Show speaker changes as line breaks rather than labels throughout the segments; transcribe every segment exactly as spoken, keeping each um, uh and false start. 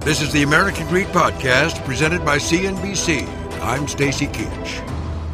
This is the American Greed Podcast, presented by C N B C. I'm Stacy Keach.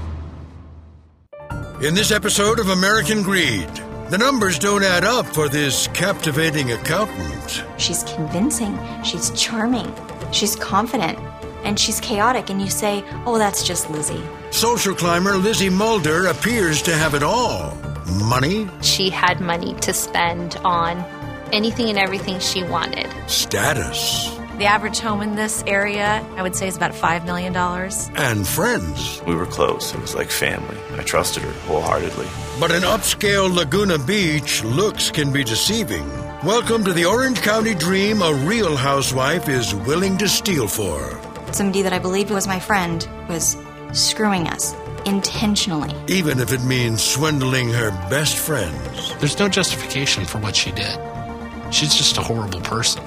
In this episode of American Greed, the numbers don't add up for this captivating accountant.
She's convincing, she's charming, she's confident, and she's chaotic, and you say, oh, that's just Lizzie.
Social climber Lizzie Mulder appears to have it all. Money.
She had money to spend on anything and everything she wanted.
Status.
The average home in this area, I would say, is about five million dollars.
And friends.
We were close. It was like family. I trusted her wholeheartedly.
But in upscale Laguna Beach, looks can be deceiving. Welcome to the Orange County dream a real housewife is willing to steal for.
Somebody that I believed was my friend was screwing us intentionally.
Even if it means swindling her best friends.
There's no justification for what she did. She's just a horrible person.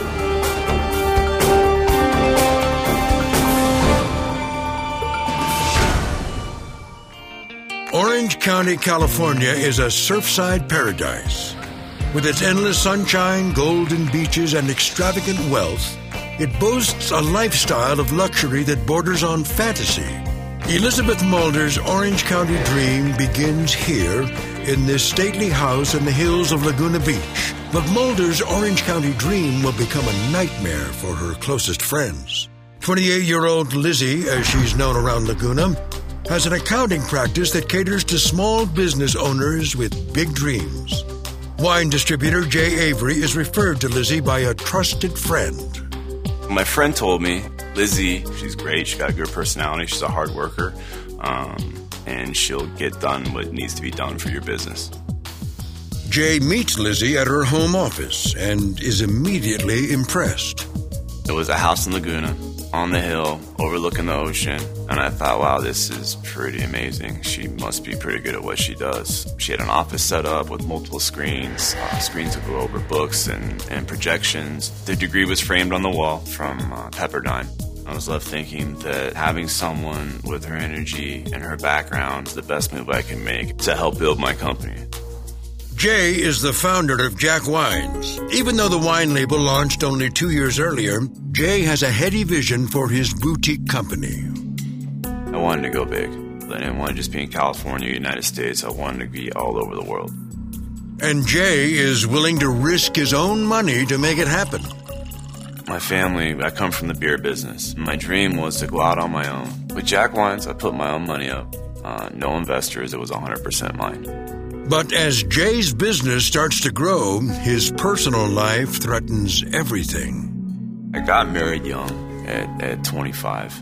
Orange County, California is a surfside paradise. With its endless sunshine, golden beaches, and extravagant wealth, it boasts a lifestyle of luxury that borders on fantasy. Elizabeth Mulder's Orange County dream begins here in this stately house in the hills of Laguna Beach. But Mulder's Orange County dream will become a nightmare for her closest friends. twenty-eight-year-old Lizzie, as she's known around Laguna, has an accounting practice that caters to small business owners with big dreams. Wine distributor Jay Avery is referred to Lizzie by a trusted friend.
My friend told me, Lizzie, she's great, she's got a good personality, she's a hard worker, um, and she'll get done what needs to be done for your business.
Jay meets Lizzie at her home office and is immediately impressed.
It was a house in Laguna, on the hill, overlooking the ocean, and I thought, wow, this is pretty amazing. She must be pretty good at what she does. She had an office set up with multiple screens, uh, screens that go over books and, and projections. The degree was framed on the wall from uh, Pepperdine. I was left thinking that having someone with her energy and her background is the best move I can make to help build my company.
Jay is the founder of Jack Wines. Even though the wine label launched only two years earlier, Jay has a heady vision for his boutique company.
I wanted to go big. I didn't want to just be in California, United States. I wanted to be all over the world.
And Jay is willing to risk his own money to make it happen.
My family, I come from the beer business. My dream was to go out on my own. With Jack Wines, I put my own money up. Uh, no investors, it was one hundred percent mine.
But as Jay's business starts to grow, his personal life threatens everything.
I got married young at, at twenty-five,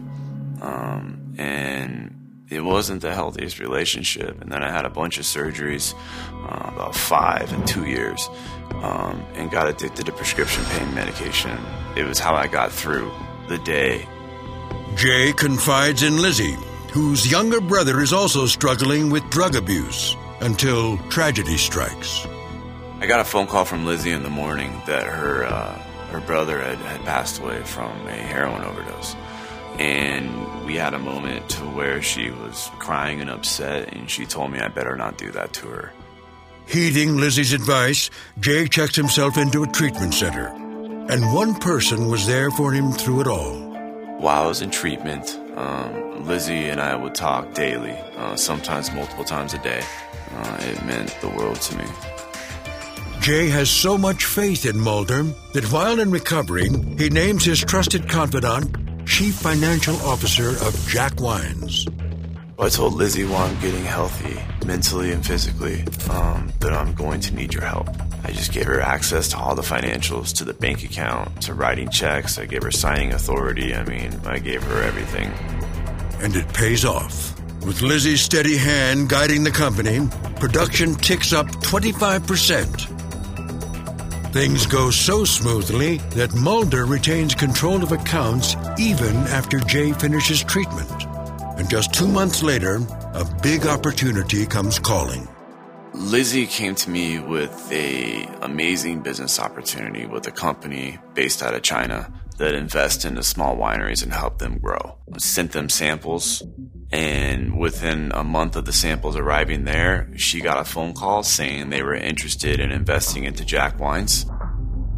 um, and it wasn't the healthiest relationship. And then I had a bunch of surgeries, uh, about five in two years, um, and got addicted to prescription pain medication. It was how I got through the day.
Jay confides in Lizzie, whose younger brother is also struggling with drug abuse, until tragedy strikes.
I got a phone call from Lizzie in the morning that her uh, her brother had, had passed away from a heroin overdose. And we had a moment to where she was crying and upset, and she told me I better not do that to her.
Heeding Lizzie's advice, Jay checked himself into a treatment center. And one person was there for him through it all.
While I was in treatment, um, Lizzie and I would talk daily, uh, sometimes multiple times a day. Uh, it meant the world to me.
Jay has so much faith in Mulder that while in recovery, he names his trusted confidant Chief Financial Officer of Jack Wines.
I told Lizzie while I'm getting healthy, mentally and physically, um, that I'm going to need your help. I just gave her access to all the financials, to the bank account, to writing checks. I gave her signing authority. I mean, I gave her everything.
And it pays off. With Lizzie's steady hand guiding the company, production ticks up twenty-five percent. Things go so smoothly that Mulder retains control of accounts even after Jay finishes treatment. And just two months later, a big opportunity comes calling.
Lizzie came to me with a amazing business opportunity with a company based out of China that invests into small wineries and help them grow. I sent them samples, and within a month of the samples arriving there, she got a phone call saying they were interested in investing into Jack Wines.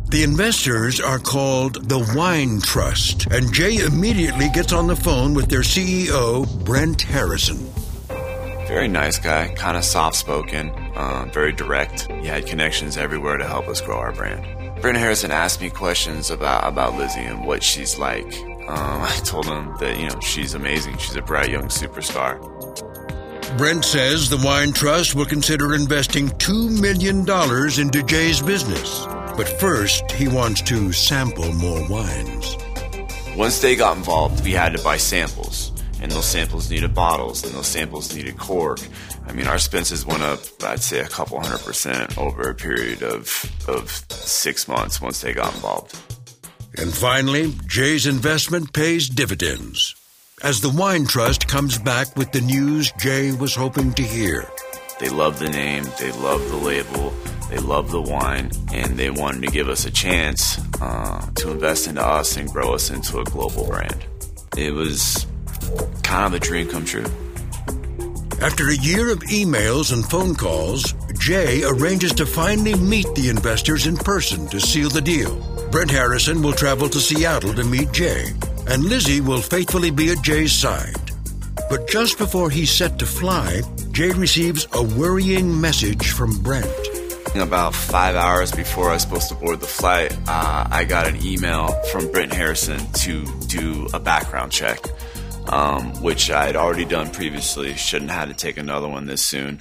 The investors are called the Wine Trust, and Jay immediately gets on the phone with their C E O, Brent Harrison.
Very nice guy, kind of soft-spoken, uh, very direct. He had connections everywhere to help us grow our brand. Brent Harrison asked me questions about, about Lizzie and what she's like. Um, I told him that, you know, she's amazing. She's a bright young superstar.
Brent says the Wine Trust will consider investing two million dollars into Jay's business. But first, he wants to sample more wines.
Once they got involved, we had to buy samples. And those samples needed bottles, and those samples needed cork. I mean, our expenses went up, I'd say, a couple hundred percent over a period of, of six months once they got involved.
And finally, Jay's investment pays dividends, as the Wine Trust comes back with the news Jay was hoping to hear.
They love the name, they love the label, they love the wine, and they wanted to give us a chance uh, to invest into us and grow us into a global brand. It was kind of a dream come true.
After a year of emails and phone calls, Jay arranges to finally meet the investors in person to seal the deal. Brent Harrison will travel to Seattle to meet Jay, and Lizzie will faithfully be at Jay's side. But just before he's set to fly, Jay receives a worrying message from Brent.
About five hours before I was supposed to board the flight, uh, I got an email from Brent Harrison to do a background check, um, which I had already done previously. Shouldn't have had to take another one this soon.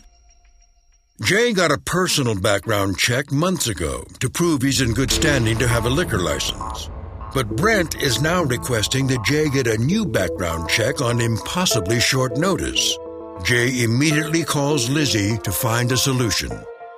Jay got a personal background check months ago to prove he's in good standing to have a liquor license. But Brent is now requesting that Jay get a new background check on impossibly short notice. Jay immediately calls Lizzie to find a solution.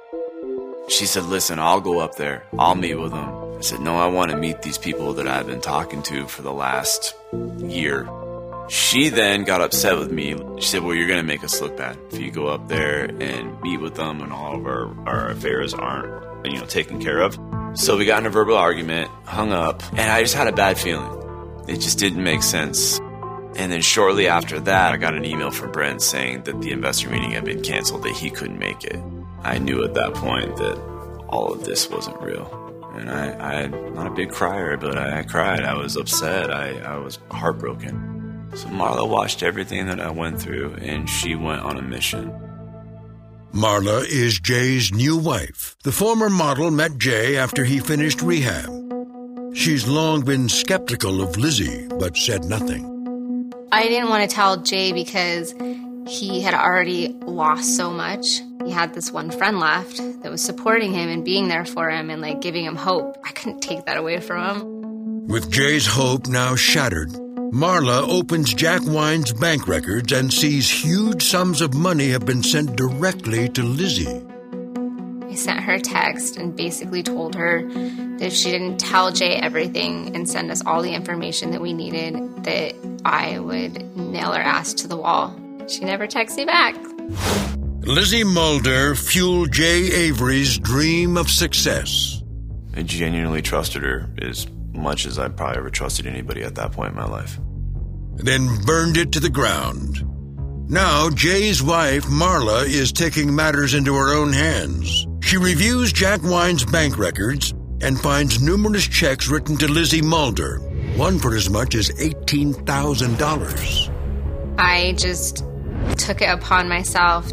She said, listen, I'll go up there. I'll meet with them. I said, no, I want to meet these people that I've been talking to for the last year. She then got upset with me. She said, well, you're going to make us look bad if you go up there and meet with them and all of our, our affairs aren't, you know, taken care of. So we got in a verbal argument, hung up, and I just had a bad feeling. It just didn't make sense. And then shortly after that, I got an email from Brent saying that the investor meeting had been canceled, that he couldn't make it. I knew at that point that all of this wasn't real. And I, I I'm not a big crier, but I, I cried. I was upset. I, I was heartbroken. So Marla watched everything that I went through, and she went on a mission.
Marla is Jay's new wife. The former model met Jay after he finished rehab. She's long been skeptical of Lizzie, but said nothing.
I didn't want to tell Jay because he had already lost so much. He had this one friend left that was supporting him and being there for him and like giving him hope. I couldn't take that away from him.
With Jay's hope now shattered, Marla opens Jack Wine's bank records and sees huge sums of money have been sent directly to Lizzie.
I sent her a text and basically told her that if she didn't tell Jay everything and send us all the information that we needed, that I would nail her ass to the wall. She never texted me back.
Lizzie Mulder fueled Jay Avery's dream of success.
I genuinely trusted her as much as I probably ever trusted anybody at that point in my life.
Then burned it to the ground. Now, Jay's wife, Marla, is taking matters into her own hands. She reviews Jack Wine's bank records and finds numerous checks written to Lizzie Mulder, one for as much as eighteen thousand dollars.
I just took it upon myself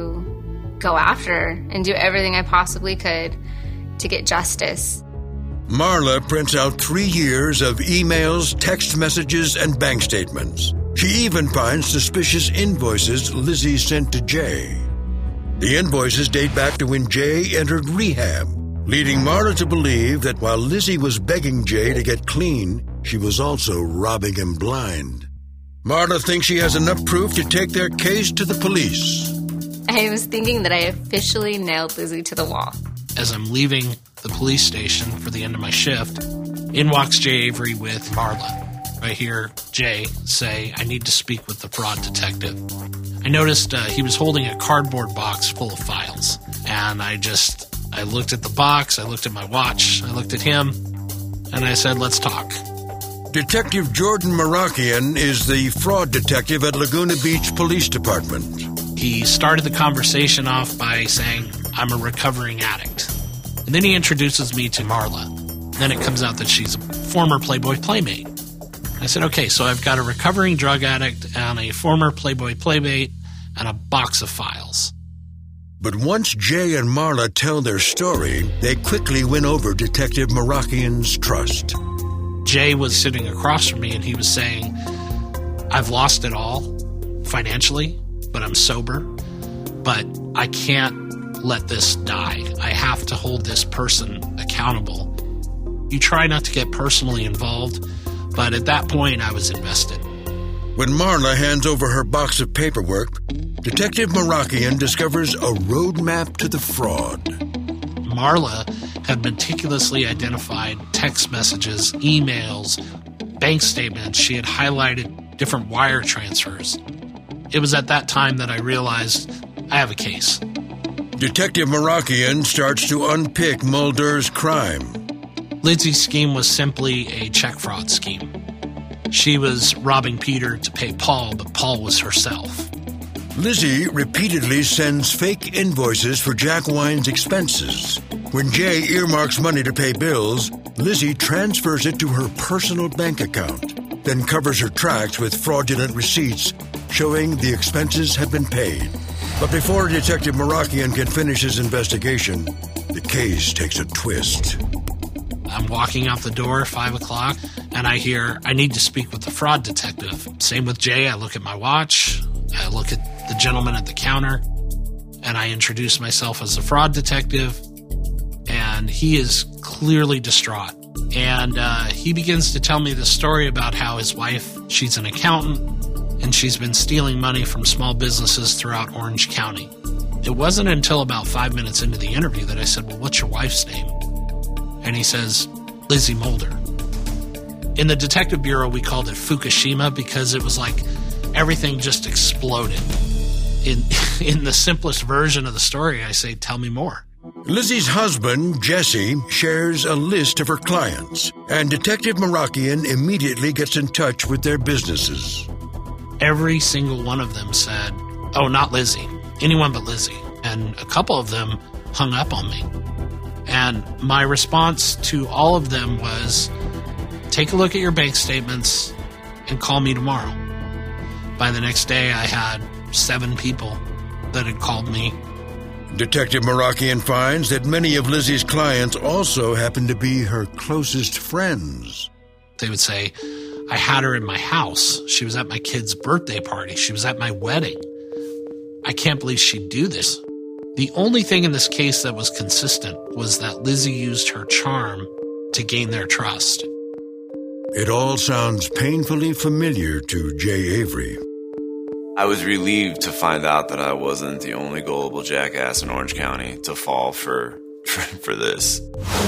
to go after her and do everything I possibly could to get justice.
Marla prints out three years of emails, text messages, and bank statements. She even finds suspicious invoices Lizzie sent to Jay. The invoices date back to when Jay entered rehab, leading Marla to believe that while Lizzie was begging Jay to get clean, she was also robbing him blind. Marla thinks she has enough proof to take their case to the police.
I was thinking that I officially nailed Lizzie to the wall.
As I'm leaving the police station for the end of my shift, in walks Jay Avery with Marla. I hear Jay say, I need to speak with the fraud detective. I noticed uh, he was holding a cardboard box full of files. And I just, I looked at the box, I looked at my watch, I looked at him, and I said, let's talk.
Detective Jordan Marakian is the fraud detective at Laguna Beach Police Department.
He started the conversation off by saying, I'm a recovering addict. And then he introduces me to Marla. Then it comes out that she's a former Playboy Playmate. I said, okay, so I've got a recovering drug addict and a former Playboy Playmate and a box of files.
But once Jay and Marla tell their story, they quickly win over Detective Marakian's trust.
Jay was sitting across from me and he was saying, I've lost it all financially, but I'm sober. But I can't let this die. I have to hold this person accountable. You try not to get personally involved, but at that point I was invested.
When Marla hands over her box of paperwork, Detective Marakian discovers a roadmap to the fraud.
Marla had meticulously identified text messages, emails, bank statements. She had highlighted different wire transfers. It was at that time that I realized I have a case.
Detective Marakian starts to unpick Mulder's crime.
Lizzie's scheme was simply a check fraud scheme. She was robbing Peter to pay Paul, but Paul was herself.
Lizzie repeatedly sends fake invoices for Jack Wine's expenses. When Jay earmarks money to pay bills, Lizzie transfers it to her personal bank account, then covers her tracks with fraudulent receipts showing the expenses have been paid. But before Detective Marakian can finish his investigation, the case takes a twist.
I'm walking out the door, five o'clock, and I hear, I need to speak with the fraud detective. Same with Jay. I look at my watch. I look at the gentleman at the counter, and I introduce myself as the fraud detective, and he is clearly distraught. And uh, he begins to tell me the story about how his wife, she's an accountant, and she's been stealing money from small businesses throughout Orange County. It wasn't until about five minutes into the interview that I said, well, what's your wife's name? And he says, Lizzie Mulder. In the detective bureau, we called it Fukushima because it was like everything just exploded. In in the simplest version of the story, I say, tell me more.
Lizzie's husband, Jesse, shares a list of her clients, and Detective Marakian immediately gets in touch with their businesses.
Every single one of them said, oh, not Lizzie, anyone but Lizzie. And a couple of them hung up on me. And my response to all of them was, take a look at your bank statements and call me tomorrow. By the next day, I had seven people that had called me.
Detective Marakian finds that many of Lizzie's clients also happen to be her closest friends.
They would say, I had her in my house. She was at my kid's birthday party. She was at my wedding. I can't believe she'd do this. The only thing in this case that was consistent was that Lizzie used her charm to gain their trust.
It all sounds painfully familiar to Jay Avery.
I was relieved to find out that I wasn't the only gullible jackass in Orange County to fall for for, for this.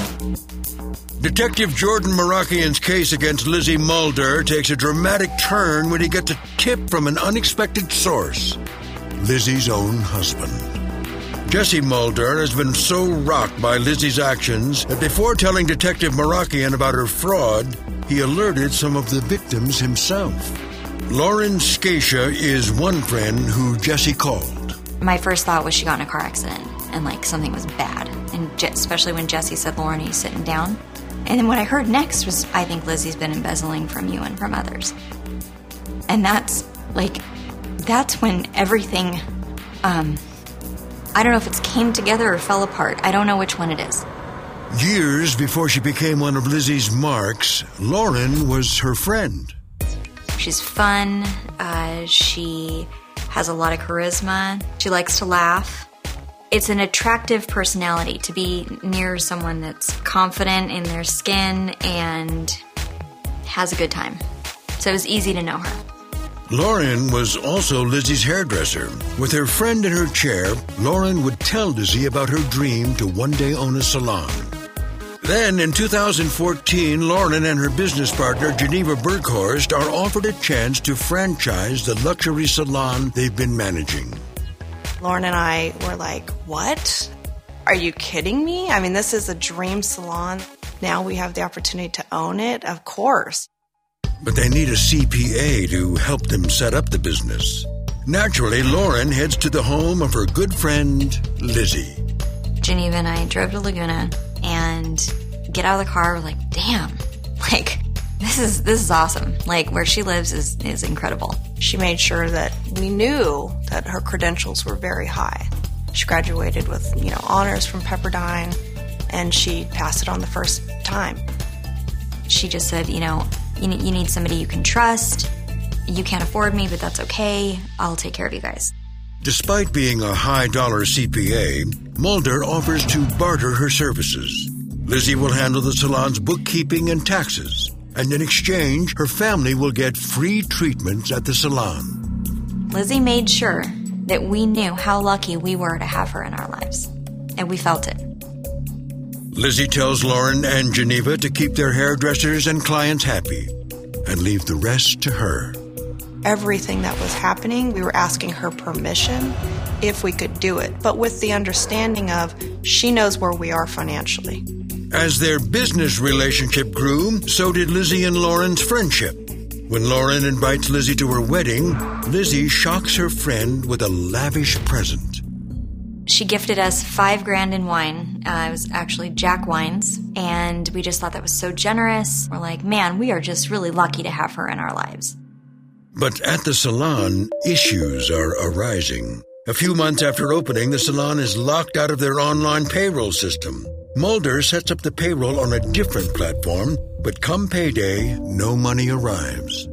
Detective Jordan Marakian's case against Lizzie Mulder takes a dramatic turn when he gets a tip from an unexpected source, Lizzie's own husband. Jesse Mulder has been so rocked by Lizzie's actions that before telling Detective Marakian about her fraud, he alerted some of the victims himself. Lauren Scatia is one friend who Jesse called.
My first thought was she got in a car accident and like something was bad. And Je- especially when Jesse said, Lauren, he's sitting down. And then what I heard next was, I think Lizzie's been embezzling from you and from others. And that's like, that's when everything, um, I don't know if it's came together or fell apart. I don't know which one it is.
Years before she became one of Lizzie's marks, Lauren was her friend.
She's fun. Uh, she has a lot of charisma. She likes to laugh. It's an attractive personality to be near someone that's confident in their skin and has a good time. So it was easy to know her.
Lauren was also Lizzie's hairdresser. With her friend in her chair, Lauren would tell Lizzie about her dream to one day own a salon. Then, in two thousand fourteen, Lauren and her business partner, Geneva Berghorst, are offered a chance to franchise the luxury salon they've been managing.
Lauren and I were like, what? Are you kidding me? I mean, this is a dream salon. Now we have the opportunity to own it? Of course.
But they need a C P A to help them set up the business. Naturally, Lauren heads to the home of her good friend, Lizzie.
Geneva and I drove to Laguna and get out of the car, we're like, damn, like, this is this is awesome. Like, where she lives is, is incredible.
She made sure that we knew that her credentials were very high. She graduated with, you know, honors from Pepperdine, and she passed it on the first time.
She just said, you know, you need, you need somebody you can trust. You can't afford me, but that's okay. I'll take care of you guys.
Despite being a high-dollar C P A, Mulder offers to barter her services. Lizzie will handle the salon's bookkeeping and taxes, and in exchange, her family will get free treatments at the salon.
Lizzie made sure that we knew how lucky we were to have her in our lives, and we felt it.
Lizzie tells Lauren and Geneva to keep their hairdressers and clients happy and leave the rest to her.
Everything that was happening, we were asking her permission if we could do it, but with the understanding of she knows where we are financially.
As their business relationship grew, so did Lizzie and Lauren's friendship. When Lauren invites Lizzie to her wedding, Lizzie shocks her friend with a lavish present.
She gifted us five grand in wine. Uh, it was actually Jack Wines, and we just thought that was so generous. We're like, man, we are just really lucky to have her in our lives.
But at the salon, issues are arising. A few months after opening, the salon is locked out of their online payroll system. Mulder sets up the payroll on a different platform, but come payday, no money arrives.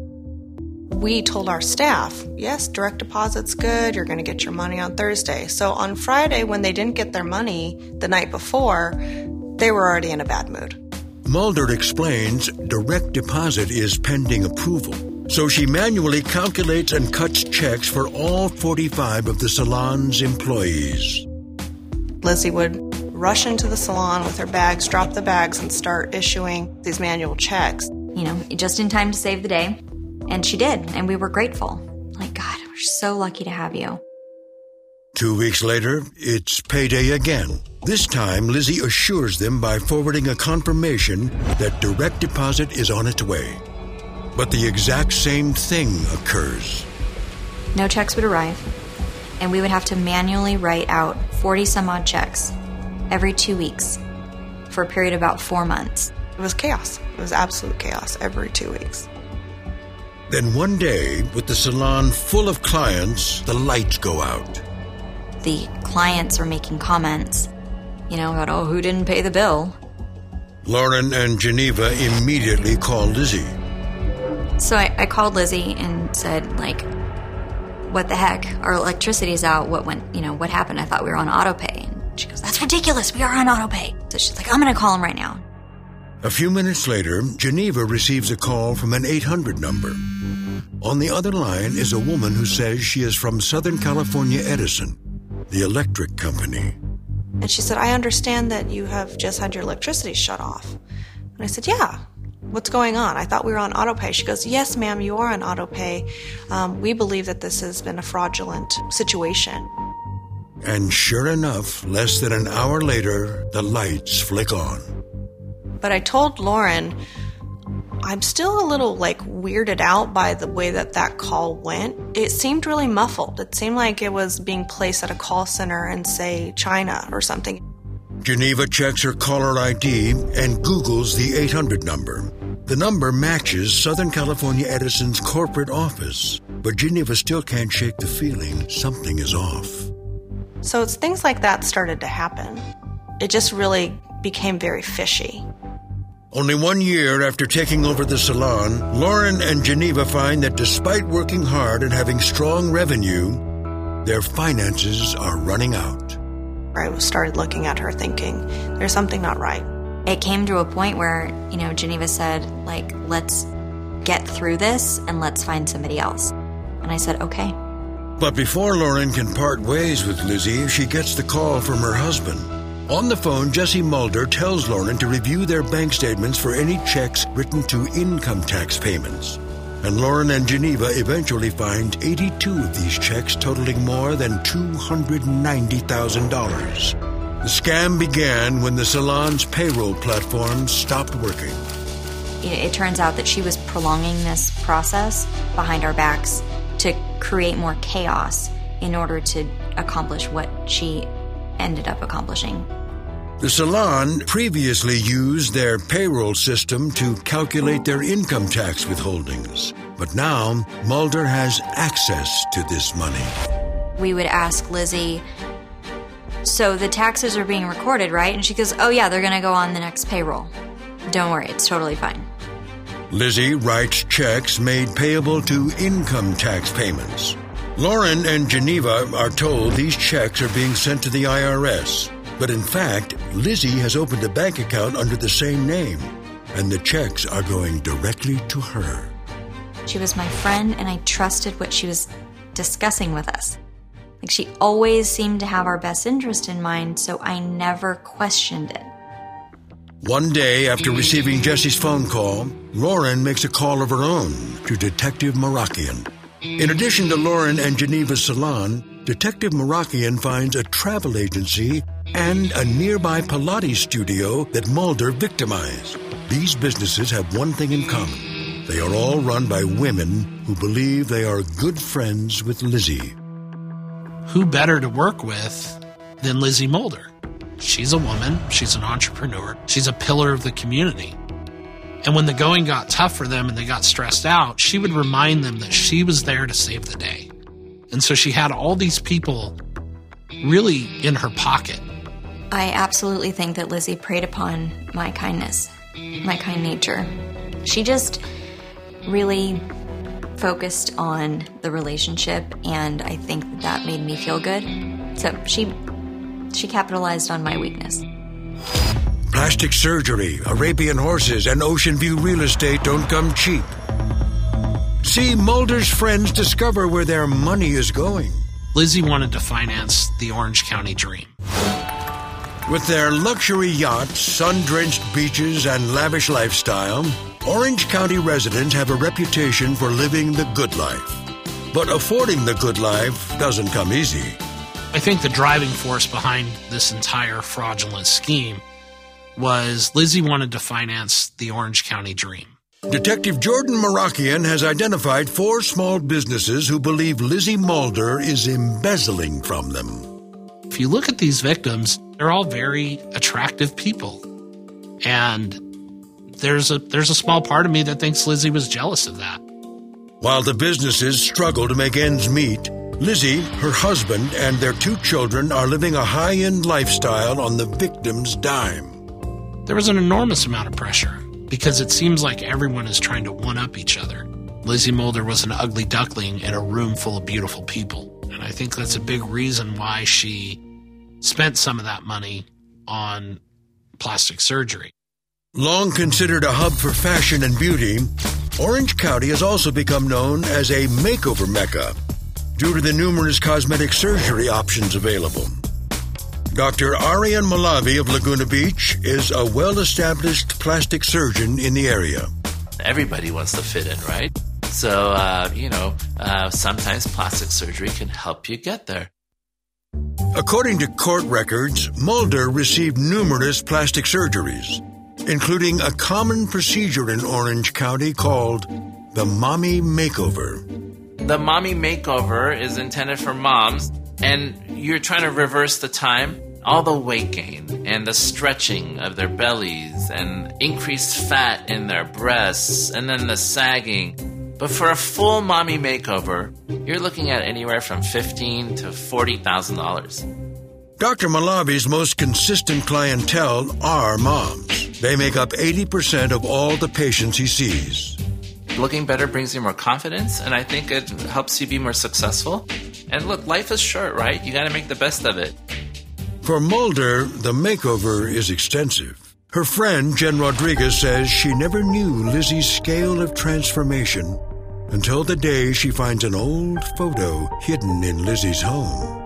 We told our staff, yes, direct deposit's good, you're going to get your money on Thursday. So on Friday, when they didn't get their money the night before, they were already in a bad mood.
Mulder explains direct deposit is pending approval, so she manually calculates and cuts checks for all forty-five of the salon's employees.
Lizzie would rush into the salon with her bags, drop the bags, and start issuing these manual checks.
You know, just in time to save the day. And she did, and we were grateful. Like, God, we're so lucky to have you.
Two weeks later, it's payday again. This time, Lizzie assures them by forwarding a confirmation that direct deposit is on its way. But the exact same thing occurs.
No checks would arrive, and we would have to manually write out forty-some-odd checks every two weeks for a period of about four months.
It was chaos. It was absolute chaos every two weeks.
Then one day, with the salon full of clients, the lights go out.
The clients were making comments, you know, about, oh, who didn't pay the bill?
Lauren and Geneva immediately call Lizzie.
So I, I called Lizzie and said, like, what the heck? Our electricity's out. What went, you know, what happened? I thought we were on auto pay. And she goes, that's ridiculous. We are on auto pay. So she's like, I'm going to call him right now.
A few minutes later, Geneva receives a call from an eight hundred number. On the other line is a woman who says she is from Southern California Edison, the electric company.
And she said, I understand that you have just had your electricity shut off. And I said, yeah. What's going on? I thought we were on auto pay. She goes, yes, ma'am, you are on auto pay. Um, we believe that this has been a fraudulent situation.
And sure enough, less than an hour later, the lights flick on.
But I told Lauren, I'm still a little, like, weirded out by the way that that call went. It seemed really muffled. It seemed like it was being placed at a call center in, say, China or something.
Geneva checks her caller I D and Googles the eight hundred number. The number matches Southern California Edison's corporate office, but Geneva still can't shake the feeling something is off.
So it's things like that started to happen. It just really became very fishy.
Only one year after taking over the salon, Lauren and Geneva find that despite working hard and having strong revenue, their finances are running out.
I started looking at her thinking, there's something not right.
It came to a point where, you know, Geneva said, like, let's get through this and let's find somebody else. And I said, okay.
But before Lauren can part ways with Lizzie, she gets the call from her husband. On the phone, Jesse Mulder tells Lauren to review their bank statements for any checks written to income tax payments. And Lauren and Geneva eventually find eighty-two of these checks totaling more than two hundred ninety thousand dollars. The scam began when the salon's payroll platform stopped working.
It turns out that she was prolonging this process behind our backs to create more chaos in order to accomplish what she ended up accomplishing.
The salon previously used their payroll system to calculate their income tax withholdings. But now, Mulder has access to this money.
We would ask Lizzie, so the taxes are being recorded, right? And she goes, oh yeah, they're going to go on the next payroll. Don't worry, it's totally fine.
Lizzie writes checks made payable to income tax payments. Lauren and Geneva are told these checks are being sent to the I R S. But in fact, Lizzie has opened a bank account under the same name, and the checks are going directly to her.
She was my friend, and I trusted what she was discussing with us. Like, she always seemed to have our best interest in mind, so I never questioned it.
One day after receiving Jesse's phone call, Lauren makes a call of her own to Detective Marakian. In addition to Lauren and Geneva's salon, Detective Marakian finds a travel agency and a nearby Pilates studio that Mulder victimized. These businesses have one thing in common. They are all run by women who believe they are good friends with Lizzie.
Who better to work with than Lizzie Mulder? She's a woman. She's an entrepreneur. She's a pillar of the community. And when the going got tough for them and they got stressed out, she would remind them that she was there to save the day. And so she had all these people really in her pocket.
I absolutely think that Lizzie preyed upon my kindness, my kind nature. She just really focused on the relationship, and I think that, that made me feel good. So she she capitalized on my weakness.
Plastic surgery, Arabian horses, and Ocean View real estate don't come cheap. See Mulder's friends discover where their money is going.
Lizzie wanted to finance the Orange County dream.
With their luxury yachts, sun-drenched beaches, and lavish lifestyle, Orange County residents have a reputation for living the good life. But affording the good life doesn't come easy.
I think the driving force behind this entire fraudulent scheme was Lizzie wanted to finance the Orange County dream.
Detective Jordan Marakian has identified four small businesses who believe Lizzie Mulder is embezzling from them.
If you look at these victims, they're all very attractive people. And there's a there's a small part of me that thinks Lizzie was jealous of that.
While the businesses struggle to make ends meet, Lizzie, her husband, and their two children are living a high-end lifestyle on the victim's dime.
There was an enormous amount of pressure because it seems like everyone is trying to one-up each other. Lizzie Mulder was an ugly duckling in a room full of beautiful people. And I think that's a big reason why she spent some of that money on plastic surgery.
Long considered a hub for fashion and beauty, Orange County has also become known as a makeover mecca due to the numerous cosmetic surgery options available. Doctor Arian Malavi of Laguna Beach is a well-established plastic surgeon in the area.
Everybody wants to fit in, right? So, uh, you know, uh, sometimes plastic surgery can help you get there.
According to court records, Mulder received numerous plastic surgeries, including a common procedure in Orange County called the mommy makeover.
The mommy makeover is intended for moms, and you're trying to reverse the time, all the weight gain and the stretching of their bellies and increased fat in their breasts and then the sagging. But for a full mommy makeover, you're looking at anywhere from fifteen thousand dollars to forty thousand dollars.
Doctor Malavi's most consistent clientele are moms. They make up eighty percent of all the patients he sees.
Looking better brings you more confidence, and I think it helps you be more successful. And look, life is short, right? You got to make the best of it.
For Mulder, the makeover is extensive. Her friend, Jen Rodriguez, says she never knew Lizzie's scale of transformation until the day she finds an old photo hidden in Lizzie's home.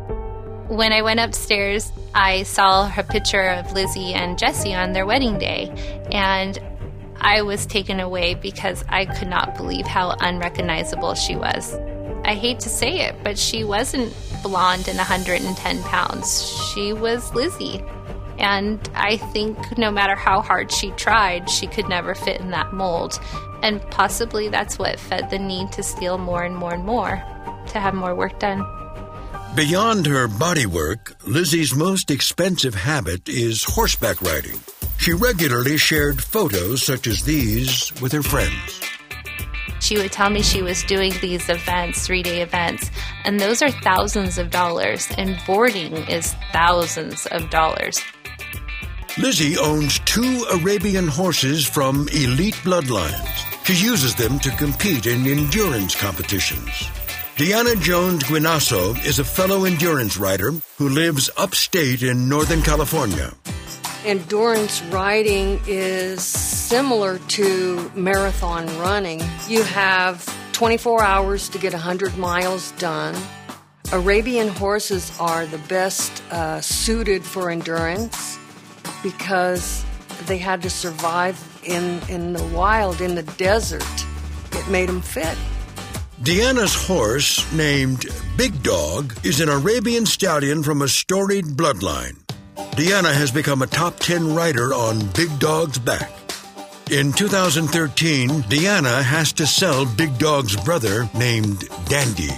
When I went upstairs, I saw her picture of Lizzie and Jesse on their wedding day, and I was taken away because I could not believe how unrecognizable she was. I hate to say it, but she wasn't blonde and one hundred ten pounds. She was Lizzie. And I think no matter how hard she tried, she could never fit in that mold. And possibly that's what fed the need to steal more and more and more, to have more work done.
Beyond her bodywork, Lizzie's most expensive habit is horseback riding. She regularly shared photos such as these with her friends.
She would tell me she was doing these events, three-day events, and those are thousands of dollars, and boarding is thousands of dollars.
Lizzie owns two Arabian horses from elite bloodlines. She uses them to compete in endurance competitions. Deanna Jones Guinasso is a fellow endurance rider who lives upstate in Northern California.
Endurance riding is similar to marathon running. You have twenty-four hours to get one hundred miles done. Arabian horses are the best uh, suited for endurance because they had to survive in, in the wild, in the desert. It made them fit.
Deanna's horse, named Big Dog, is an Arabian stallion from a storied bloodline. Deanna has become a top ten rider on Big Dog's back. In two thousand thirteen, Deanna has to sell Big Dog's brother named Dandy.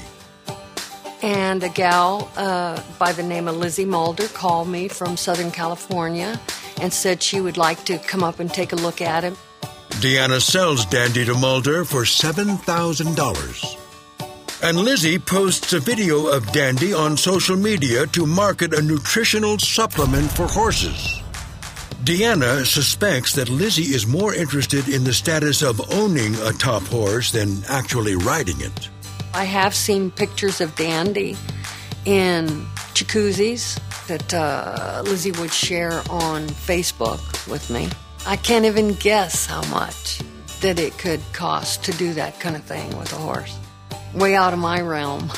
And a gal uh, by the name of Lizzie Mulder called me from Southern California and said she would like to come up and take a look at him.
Deanna sells Dandy to Mulder for seven thousand dollars. And Lizzie posts a video of Dandy on social media to market a nutritional supplement for horses. Deanna suspects that Lizzie is more interested in the status of owning a top horse than actually riding it.
I have seen pictures of Dandy in jacuzzis that uh, Lizzie would share on Facebook with me. I can't even guess how much that it could cost to do that kind of thing with a horse. Way out of my realm.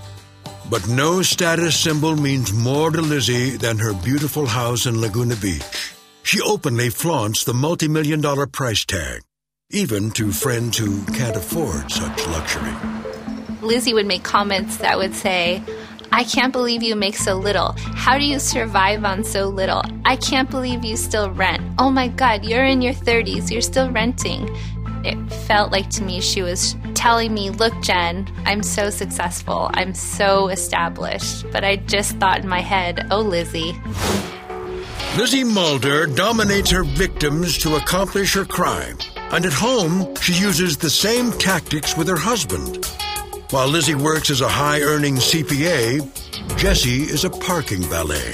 But no status symbol means more to Lizzie than her beautiful house in Laguna Beach. She openly flaunts the multi-million dollar price tag, even to friends who can't afford such luxury.
Lizzie would make comments that would say, "I can't believe you make so little. How do you survive on so little? I can't believe you still rent. Oh my God, you're in your thirties, you're still renting." It felt like to me she was telling me, "Look, Jen, I'm so successful. I'm so established." But I just thought in my head, "Oh, Lizzie."
Lizzie Mulder dominates her victims to accomplish her crime. And at home, she uses the same tactics with her husband. While Lizzie works as a high-earning C P A, Jesse is a parking valet.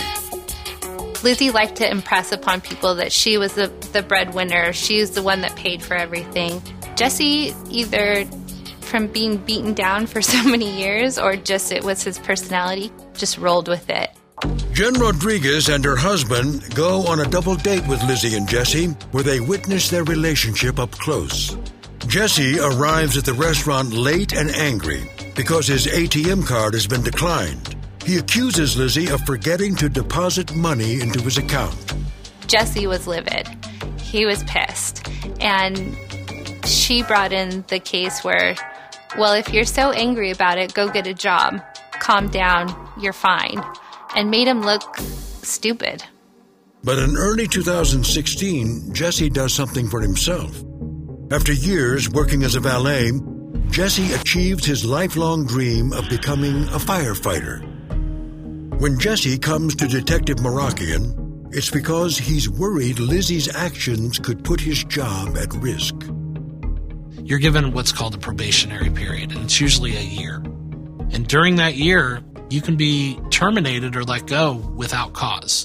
Lizzie liked to impress upon people that she was the, the breadwinner. She's the one that paid for everything. Jesse, either from being beaten down for so many years or just it was his personality, just rolled with it.
Jen Rodriguez and her husband go on a double date with Lizzie and Jesse, where they witness their relationship up close. Jesse arrives at the restaurant late and angry because his A T M card has been declined. He accuses Lizzie of forgetting to deposit money into his account.
Jesse was livid. He was pissed. And she brought in the case where, well, if you're so angry about it, go get a job. Calm down. You're fine. And made him look stupid.
But in early two thousand sixteen, Jesse does something for himself. After years working as a valet, Jesse achieved his lifelong dream of becoming a firefighter. When Jesse comes to Detective Marakian, it's because he's worried Lizzie's actions could put his job at risk.
You're given what's called a probationary period, and it's usually a year. And during that year, you can be terminated or let go without cause.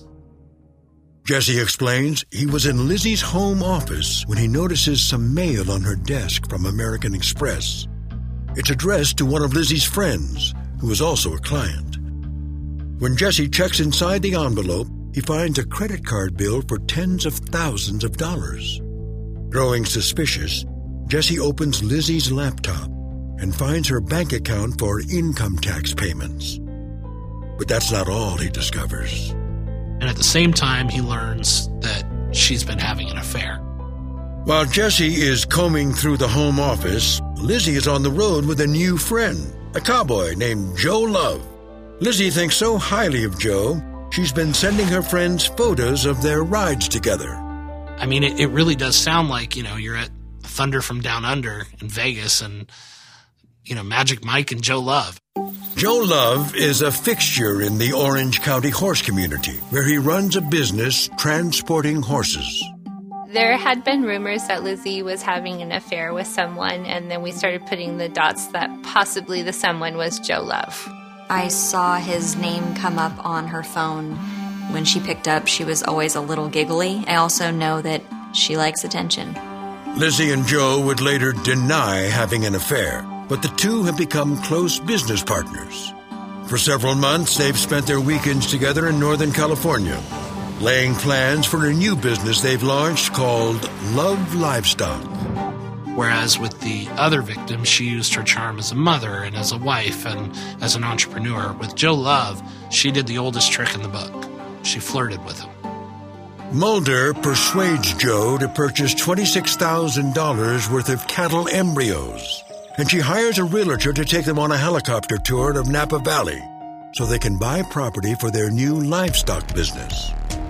Jesse explains he was in Lizzie's home office when he notices some mail on her desk from American Express. It's addressed to one of Lizzie's friends, who is also a client. When Jesse checks inside the envelope, he finds a credit card bill for tens of thousands of dollars. Growing suspicious, Jesse opens Lizzie's laptop and finds her bank account for income tax payments. But that's not all he discovers.
And at the same time, he learns that she's been having an affair.
While Jesse is combing through the home office, Lizzie is on the road with a new friend, a cowboy named Joe Love. Lizzie thinks so highly of Joe, she's been sending her friends photos of their rides together.
I mean, it, it really does sound like, you know, you're at Thunder from Down Under in Vegas and, you know, Magic Mike and Joe Love.
Joe Love is a fixture in the Orange County horse community, where he runs a business transporting horses.
There had been rumors that Lizzie was having an affair with someone, and then we started putting the dots that possibly the someone was Joe Love.
I saw his name come up on her phone. When she picked up, she was always a little giggly. I also know that she likes attention.
Lizzie and Joe would later deny having an affair, but the two have become close business partners. For several months, they've spent their weekends together in Northern California, laying plans for a new business they've launched called Love Livestock.
Whereas with the other victim, she used her charm as a mother and as a wife and as an entrepreneur. With Joe Love, she did the oldest trick in the book. She flirted with him.
Mulder persuades Joe to purchase twenty-six thousand dollars worth of cattle embryos, and she hires a realtor to take them on a helicopter tour of Napa Valley so they can buy property for their new livestock business.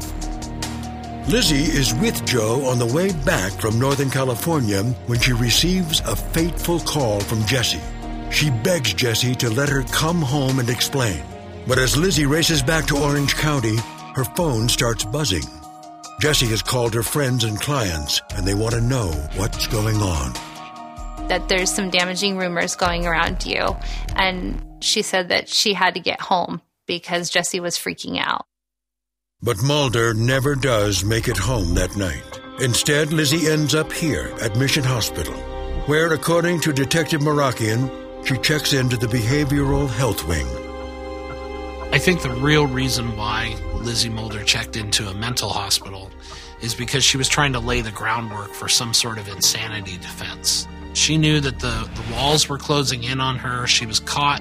Lizzie is with Joe on the way back from Northern California when she receives a fateful call from Jesse. She begs Jesse to let her come home and explain. But as Lizzie races back to Orange County, her phone starts buzzing. Jesse has called her friends and clients, and they want to know what's going on.
That there's some damaging rumors going around you. And she said that she had to get home because Jesse was freaking out.
But Mulder never does make it home that night. Instead, Lizzie ends up here at Mission Hospital, where, according to Detective Marakian, she checks into the behavioral health wing.
I think the real reason why Lizzie Mulder checked into a mental hospital is because she was trying to lay the groundwork for some sort of insanity defense. She knew that the, the walls were closing in on her. She was caught.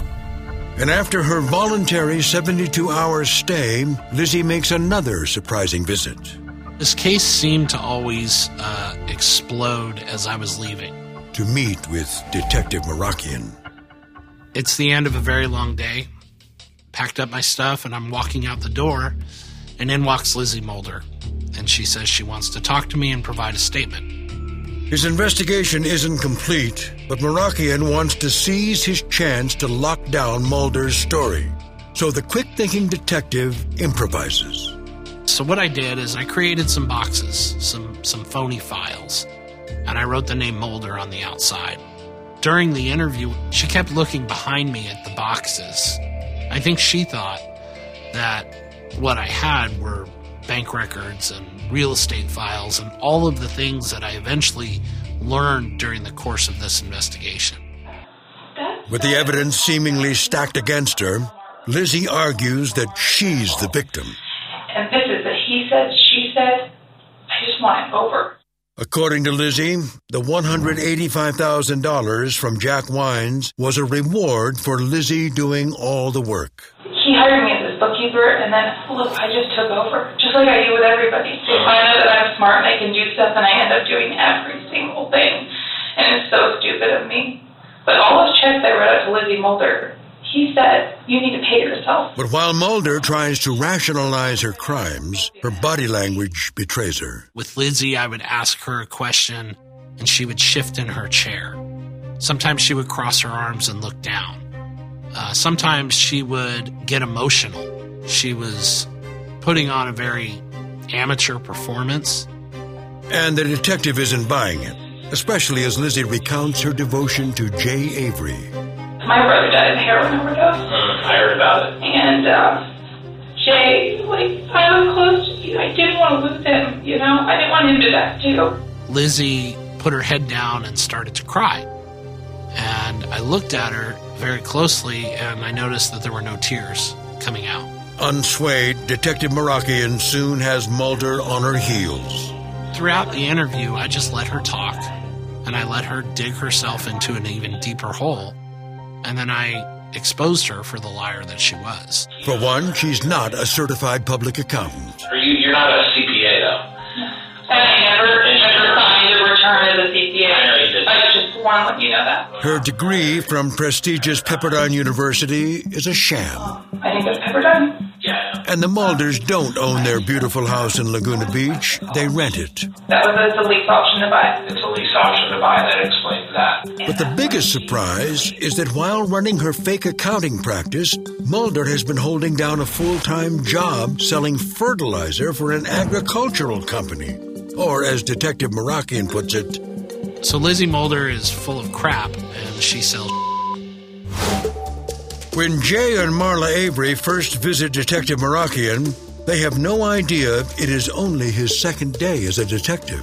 And after her voluntary seventy-two hour stay, Lizzie makes another surprising visit.
This case seemed to always uh, explode as I was leaving.
To meet with Detective Marakian.
It's the end of a very long day. Packed up my stuff, and I'm walking out the door, and in walks Lizzie Mulder. And she says she wants to talk to me and provide a statement.
His investigation isn't complete, but Marakian wants to seize his chance to lock down Mulder's story. So the quick-thinking detective improvises.
So what I did is I created some boxes, some, some phony files, and I wrote the name Mulder on the outside. During the interview, she kept looking behind me at the boxes. I think she thought that what I had were bank records and real estate files and all of the things that I eventually learned during the course of this investigation.
With the evidence seemingly stacked against her, Lizzie argues that she's the victim.
And this is a he said, she said. I just want it over.
According to Lizzie, the one hundred eighty-five thousand dollars from Jack Wines was a reward for Lizzie doing all the work.
He hired me as his bookkeeper, and then, look, I just took over, just like I do with everybody. They find out that I'm smart and I can do stuff, and I end up doing every single thing. And it's so stupid of me. But all those checks I wrote out to Lizzie Mulder, he said, you need to pay yourself.
But while Mulder tries to rationalize her crimes, her body language betrays her.
With Lizzie, I would ask her a question, and she would shift in her chair. Sometimes she would cross her arms and look down. Uh, sometimes she would get emotional. She was putting on a very amateur performance.
And the detective isn't buying it, especially as Lizzie recounts her devotion to Jay Avery.
My brother died of a heroin overdose.
Mm, I heard about it.
And uh, Jay, like, I was close to you. I didn't want to lose him, you know? I didn't want him to die, too.
Lizzie put her head down and started to cry. And I looked at her very closely, and I noticed that there were no tears coming out.
Unswayed, Detective Marakian soon has Mulder on her heels.
Throughout the interview, I just let her talk, and I let her dig herself into an even deeper hole, and then I exposed her for the liar that she was.
For one, she's not a certified public accountant.
Are you, you're not a C P A, though?
And I never, never signed a return as a C P A.
I know you did.
I just want to let you know that.
Her degree from prestigious Pepperdine University is a sham.
I think it's Pepperdine.
Yeah.
And the Mulders don't own their beautiful house in Laguna Beach. They rent it.
That was a, the lease option to buy.
It's a lease option to buy. That explains that. that.
But the biggest surprise is that while running her fake accounting practice, Mulder has been holding down a full-time job selling fertilizer for an agricultural company. Or, as Detective Marakian puts it,
So Lizzie Mulder is full of crap, and she sells.
When Jay and Marla Avery first visit Detective Marakian, they have no idea it is only his second day as a detective.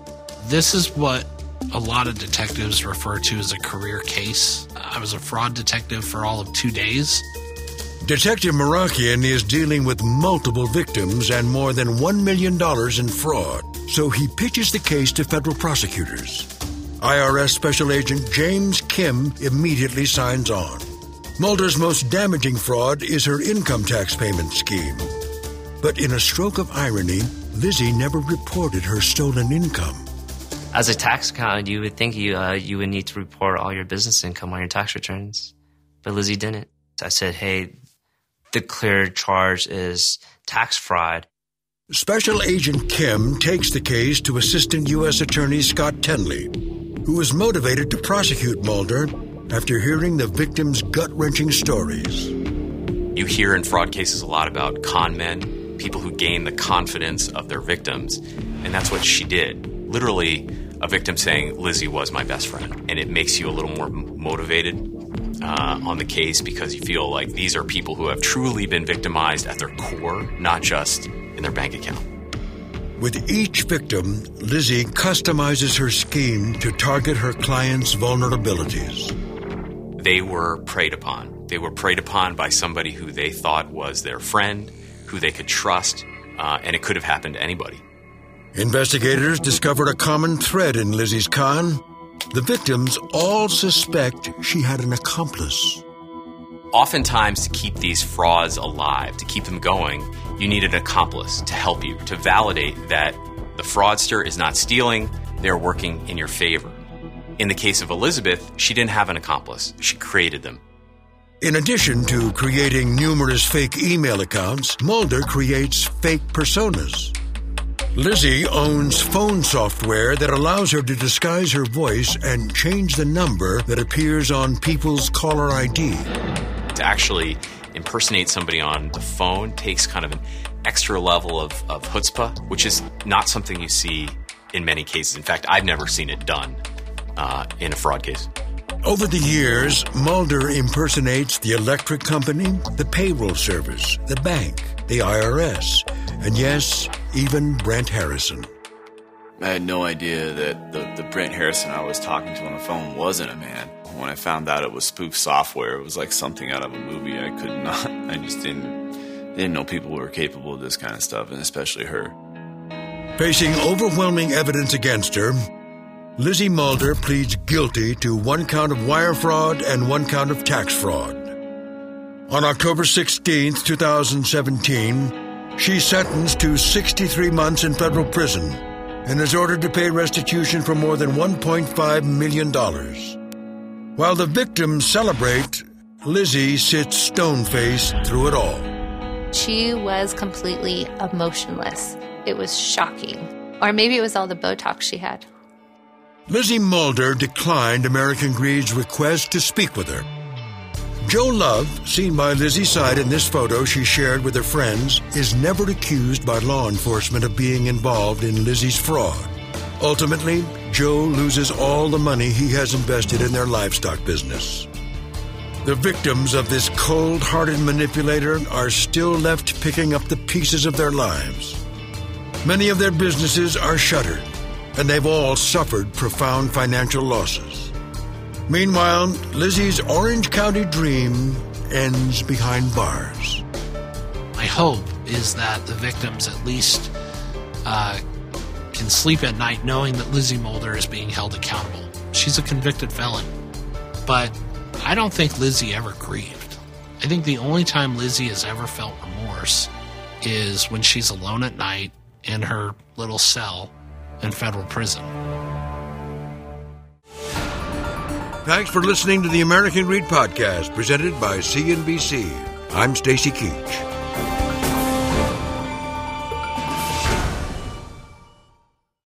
This is what a lot of detectives refer to as a career case. I was a fraud detective for all of two days.
Detective Marakian is dealing with multiple victims and more than one million dollars in fraud, so he pitches the case to federal prosecutors. I R S Special Agent James Kim immediately signs on. Mulder's most damaging fraud is her income tax payment scheme. But in a stroke of irony, Lizzie never reported her stolen income.
As a tax accountant, you would think you uh, you would need to report all your business income on your tax returns. But Lizzie didn't. I said, hey, the clear charge is tax fraud.
Special Agent Kim takes the case to Assistant U S Attorney Scott Tenley, who is motivated to prosecute Mulder after hearing the victims' gut-wrenching stories.
You hear in fraud cases a lot about con men, people who gain the confidence of their victims, and that's what she did. Literally, a victim saying, Lizzie was my best friend, and it makes you a little more motivated uh, on the case because you feel like these are people who have truly been victimized at their core, not just in their bank account.
With each victim, Lizzie customizes her scheme to target her client's vulnerabilities.
They were preyed upon. They were preyed upon by somebody who they thought was their friend, who they could trust, uh, and it could have happened to anybody.
Investigators discovered a common thread in Lizzie's con. The victims all suspect she had an accomplice.
Oftentimes, to keep these frauds alive, to keep them going, you need an accomplice to help you, to validate that the fraudster is not stealing, they're working in your favor. In the case of Elizabeth, she didn't have an accomplice. She created them.
In addition to creating numerous fake email accounts, Mulder creates fake personas. Lizzie owns phone software that allows her to disguise her voice and change the number that appears on people's caller I D.
To actually impersonate somebody on the phone takes kind of an extra level of, of chutzpah, which is not something you see in many cases. In fact, I've never seen it done uh, in a fraud case.
Over the years, Mulder impersonates the electric company, the payroll service, the bank, the I R S, and yes, even Brent Harrison.
I had no idea that the, the Brent Harrison I was talking to on the phone wasn't a man. When I found out it was spoof software, it was like something out of a movie. I could not, I just didn't, didn't know people were capable of this kind of stuff, and especially her.
Facing overwhelming evidence against her, Lizzie Mulder pleads guilty to one count of wire fraud and one count of tax fraud. On October sixteenth, twenty seventeen, she's sentenced to sixty-three months in federal prison and is ordered to pay restitution for more than one point five million dollars. While the victims celebrate, Lizzie sits stone-faced through it all.
She was completely emotionless. It was shocking. Or maybe it was all the Botox she had.
Lizzie Mulder declined American Greed's request to speak with her. Joe Love, seen by Lizzie's side in this photo she shared with her friends, is never accused by law enforcement of being involved in Lizzie's fraud. Ultimately, Joe loses all the money he has invested in their livestock business. The victims of this cold-hearted manipulator are still left picking up the pieces of their lives. Many of their businesses are shuttered, and they've all suffered profound financial losses. Meanwhile, Lizzie's Orange County dream ends behind bars.
My hope is that the victims at least uh, can sleep at night knowing that Lizzie Mulder is being held accountable. She's a convicted felon. But I don't think Lizzie ever grieved. I think the only time Lizzie has ever felt remorse is when she's alone at night in her little cell in federal prison.
Thanks for listening to the American Greed Podcast, presented by C N B C. I'm Stacy Keach.